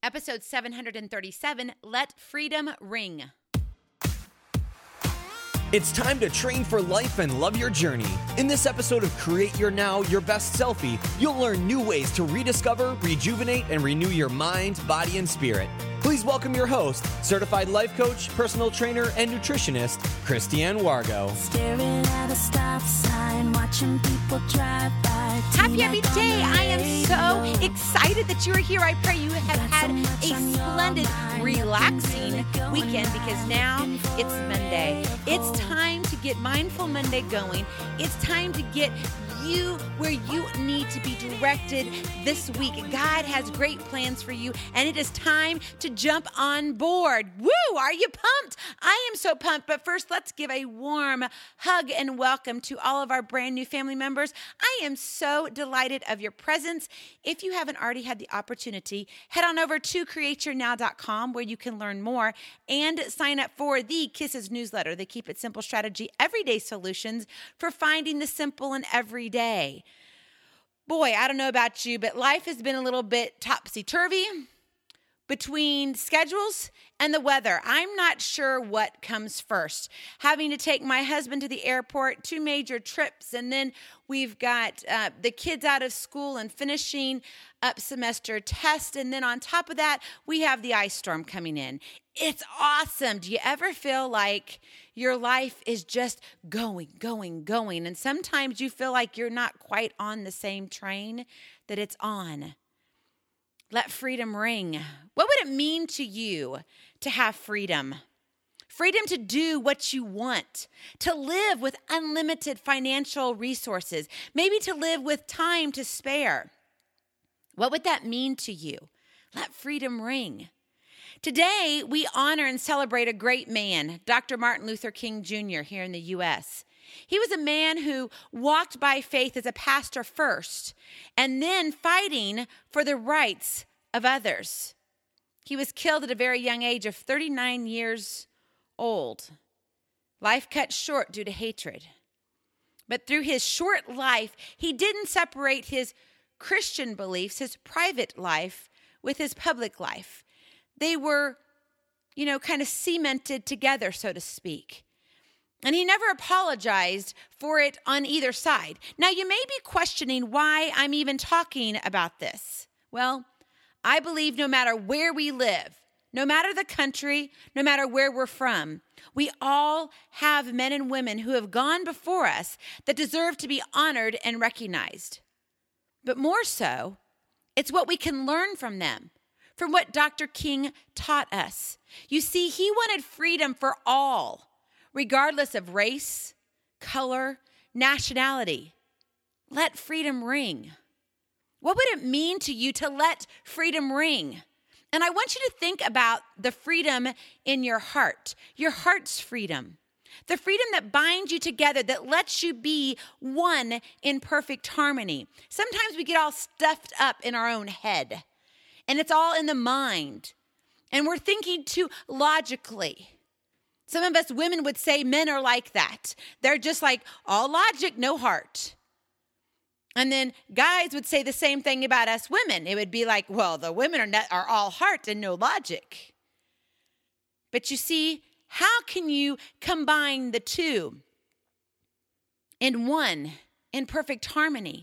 Episode 737, Let Freedom Ring. It's time to train for life and love your journey. In this episode of Create Your Now, Your Best Selfie, you'll learn new ways to rediscover, rejuvenate, and renew your mind, body, and spirit. Please welcome your host, certified life coach, personal trainer, and nutritionist, Christiane Wargo. Staring at a stop sign, watching people drive by. Happy day. I am so excited that you are here. I pray you have had a splendid, relaxing weekend because now it's Monday. It's time to get Mindful Monday going. It's time to get you where you need to be directed this week. God has great plans for you, and it is time to jump on board. Woo! Are you pumped? I am so pumped. But first, let's give a warm hug and welcome to all of our brand new family members. I am so delighted of your presence. If you haven't already had the opportunity, head on over to createyournow.com where you can learn more and sign up for the Kisses newsletter, the Keep It Simple Strategy Everyday Solutions for finding the simple in every day. Boy, I don't know about you, but life has been a little bit topsy-turvy between schedules and the weather. I'm not sure what comes first. Having to take my husband to the airport, 2 major trips, and then we've got the kids out of school and finishing up semester tests, and then on top of that, we have the ice storm coming in. It's awesome. Do you ever feel like your life is just going, and sometimes you feel like you're not quite on the same train that it's on? Let freedom ring. What would it mean to you to have freedom? Freedom to do what you want, to live with unlimited financial resources, maybe to live with time to spare. What would that mean to you? Let freedom ring. Today, we honor and celebrate a great man, Dr. Martin Luther King Jr. here in the U.S. He was a man who walked by faith as a pastor first, and then fighting for the rights of others. He was killed at a very young age of 39 years old. Life cut short due to hatred. But through his short life, he didn't separate his Christian beliefs, his private life, with his public life. They were, kind of cemented together, so to speak. And he never apologized for it on either side. Now, you may be questioning why I'm even talking about this. Well, I believe no matter where we live, no matter the country, no matter where we're from, we all have men and women who have gone before us that deserve to be honored and recognized. But more so, it's what we can learn from them, from what Dr. King taught us. You see, he wanted freedom for all, regardless of race, color, nationality. Let freedom ring. What would it mean to you to let freedom ring? And I want you to think about the freedom in your heart's freedom. The freedom that binds you together, that lets you be one in perfect harmony. Sometimes we get all stuffed up in our own head, and it's all in the mind, and we're thinking too logically. Some of us women would say men are like that. They're just like all logic, no heart. And then guys would say the same thing about us women. It would be like, well, the women are all heart and no logic. But you see, how can you combine the two in one, in perfect harmony?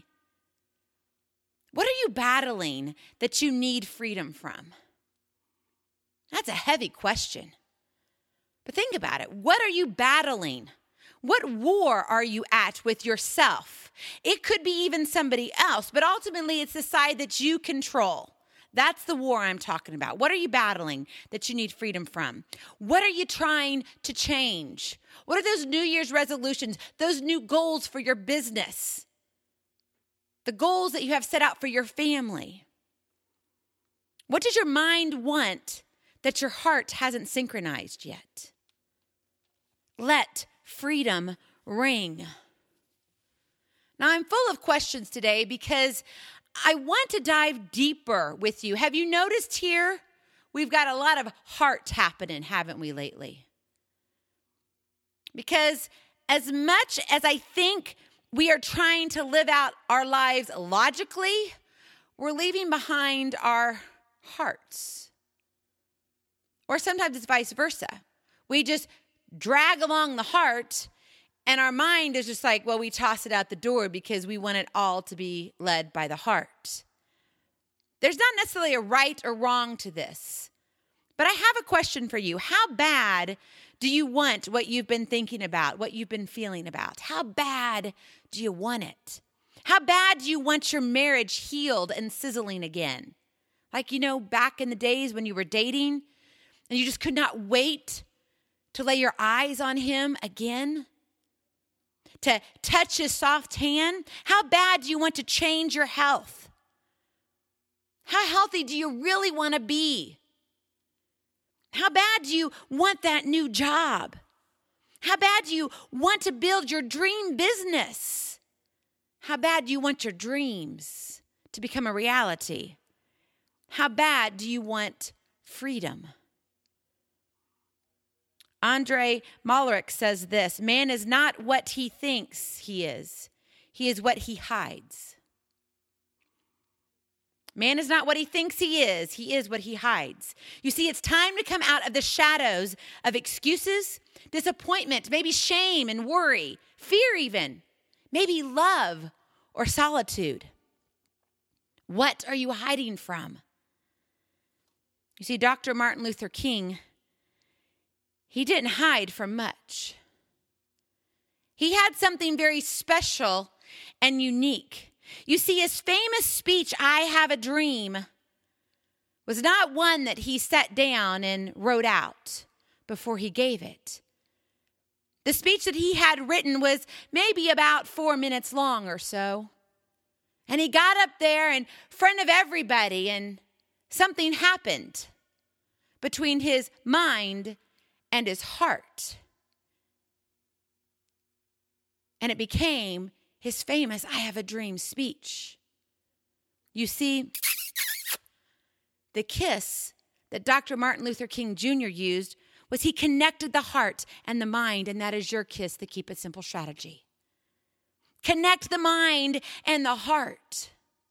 What are you battling that you need freedom from? That's a heavy question. But think about it. What are you battling? What war are you at with yourself? It could be even somebody else, but ultimately it's the side that you control. That's the war I'm talking about. What are you battling that you need freedom from? What are you trying to change? What are those New Year's resolutions, those new goals for your business? The goals that you have set out for your family? What does your mind want that your heart hasn't synchronized yet? Let freedom ring. Now, I'm full of questions today because I want to dive deeper with you. Have you noticed here? We've got a lot of heart happening, haven't we, lately? Because as much as I think we are trying to live out our lives logically, we're leaving behind our hearts. Or sometimes it's vice versa. We just drag along the heart, and our mind is just like, well, we toss it out the door because we want it all to be led by the heart. There's not necessarily a right or wrong to this, but I have a question for you. How bad do you want what you've been thinking about, what you've been feeling about? How bad do you want it? How bad do you want your marriage healed and sizzling again? Like, back in the days when you were dating and you just could not wait to lay your eyes on him again, to touch his soft hand. How bad do you want to change your health? How healthy do you really want to be? How bad do you want that new job? How bad do you want to build your dream business? How bad do you want your dreams to become a reality? How bad do you want freedom? Andrei Malraux says this: man is not what he thinks he is what he hides. Man is not what he thinks he is what he hides. You see, it's time to come out of the shadows of excuses, disappointment, maybe shame and worry, fear even, maybe love or solitude. What are you hiding from? You see, Dr. Martin Luther King, he didn't hide from much. He had something very special and unique. You see, his famous speech, "I Have a Dream," was not one that he sat down and wrote out before he gave it. The speech that he had written was maybe about 4 minutes long or so. And he got up there in front of everybody, and something happened between his mind and his heart. And it became his famous "I Have a Dream" speech. You see, the kiss that Dr. Martin Luther King Jr. used was he connected the heart and the mind, and that is your KISS, the Keep It Simple strategy. Connect the mind and the heart.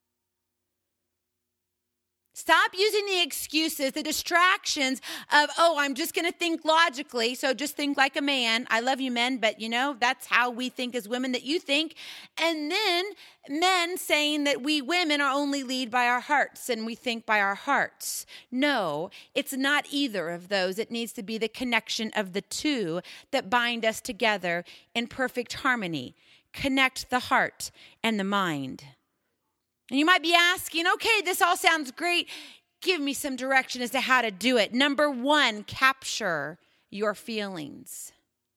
Stop using the excuses, the distractions of, I'm just going to think logically, so just think like a man. I love you, men, but that's how we think as women, that you think. And then men saying that we women are only led by our hearts and we think by our hearts. No, it's not either of those. It needs to be the connection of the two that bind us together in perfect harmony. Connect the heart and the mind. And you might be asking, okay, this all sounds great. Give me some direction as to how to do it. Number 1, capture your feelings.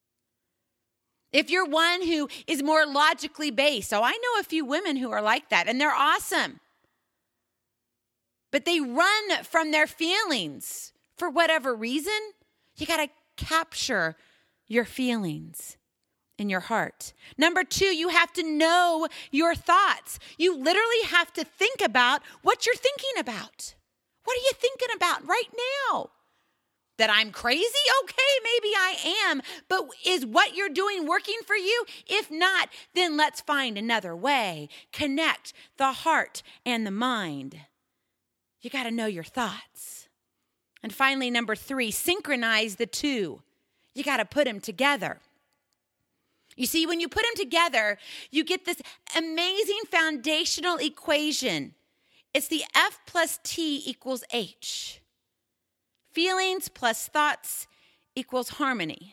If you're one who is more logically based, I know a few women who are like that, and they're awesome. But they run from their feelings for whatever reason. You got to capture your feelings in your heart. Number 2, you have to know your thoughts. You literally have to think about what you're thinking about. What are you thinking about right now? That I'm crazy? Okay, maybe I am. But is what you're doing working for you? If not, then let's find another way. Connect the heart and the mind. You got to know your thoughts. And finally, number 3, synchronize the two. You got to put them together. You see, when you put them together, you get this amazing foundational equation. It's the F plus T equals H. Feelings plus thoughts equals harmony.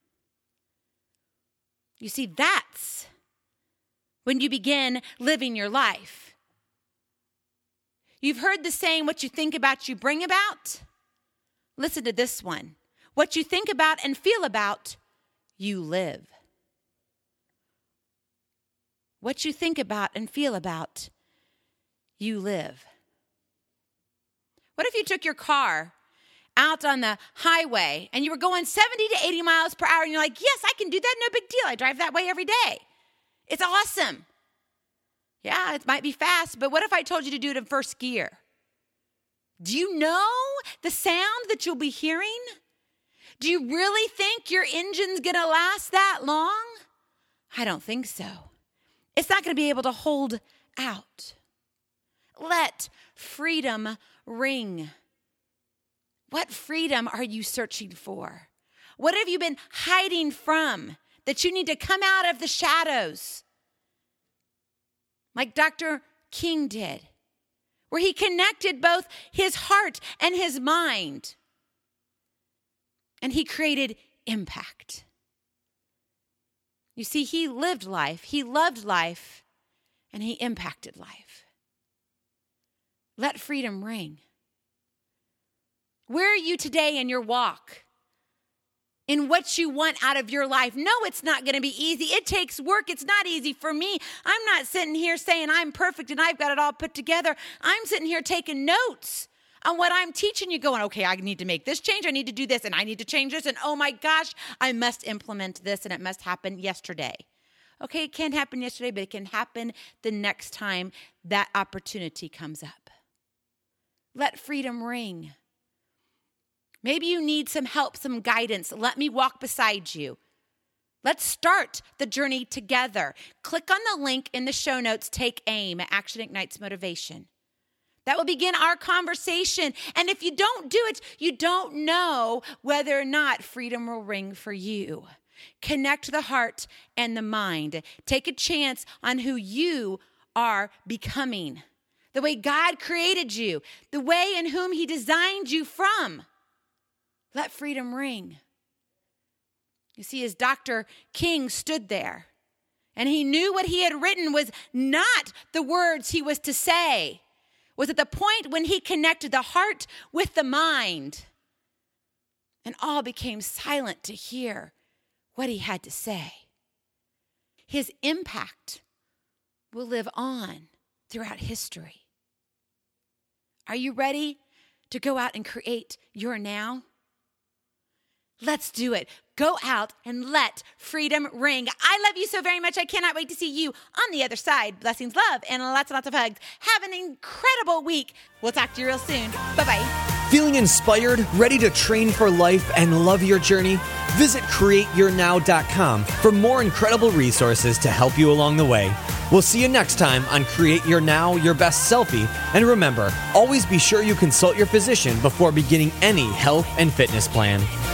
You see, that's when you begin living your life. You've heard the saying, what you think about, you bring about. Listen to this one. What you think about and feel about, you live. What you think about and feel about, you live. What if you took your car out on the highway and you were going 70 to 80 miles per hour and you're like, yes, I can do that, no big deal. I drive that way every day. It's awesome. Yeah, it might be fast, but what if I told you to do it in first gear? Do you know the sound that you'll be hearing? Do you really think your engine's going to last that long? I don't think so. It's not going to be able to hold out. Let freedom ring. What freedom are you searching for? What have you been hiding from that you need to come out of the shadows? Like Dr. King did, where he connected both his heart and his mind. And he created impact. You see, he lived life, he loved life, and he impacted life. Let freedom ring. Where are you today in your walk? In what you want out of your life? No, it's not going to be easy. It takes work. It's not easy for me. I'm not sitting here saying I'm perfect and I've got it all put together. I'm sitting here taking notes on what I'm teaching you, going, okay, I need to make this change. I need to do this, and I need to change this. And oh my gosh, I must implement this, and it must happen yesterday. Okay, it can't happen yesterday, but it can happen the next time that opportunity comes up. Let freedom ring. Maybe you need some help, some guidance. Let me walk beside you. Let's start the journey together. Click on the link in the show notes, Take Aim, Action Ignites Motivation. That will begin our conversation. And if you don't do it, you don't know whether or not freedom will ring for you. Connect the heart and the mind. Take a chance on who you are becoming. The way God created you. The way in whom he designed you from. Let freedom ring. You see, as Dr. King stood there, and he knew what he had written was not the words he was to say, was at the point when he connected the heart with the mind, and all became silent to hear what he had to say. His impact will live on throughout history. Are you ready to go out and create your now? Let's do it. Go out and let freedom ring. I love you so very much. I cannot wait to see you on the other side. Blessings, love, and lots and lots of hugs. Have an incredible week. We'll talk to you real soon. Bye-bye. Feeling inspired, ready to train for life and love your journey? Visit CreateYourNow.com for more incredible resources to help you along the way. We'll see you next time on Create Your Now, Your Best Selfie. And remember, always be sure you consult your physician before beginning any health and fitness plan.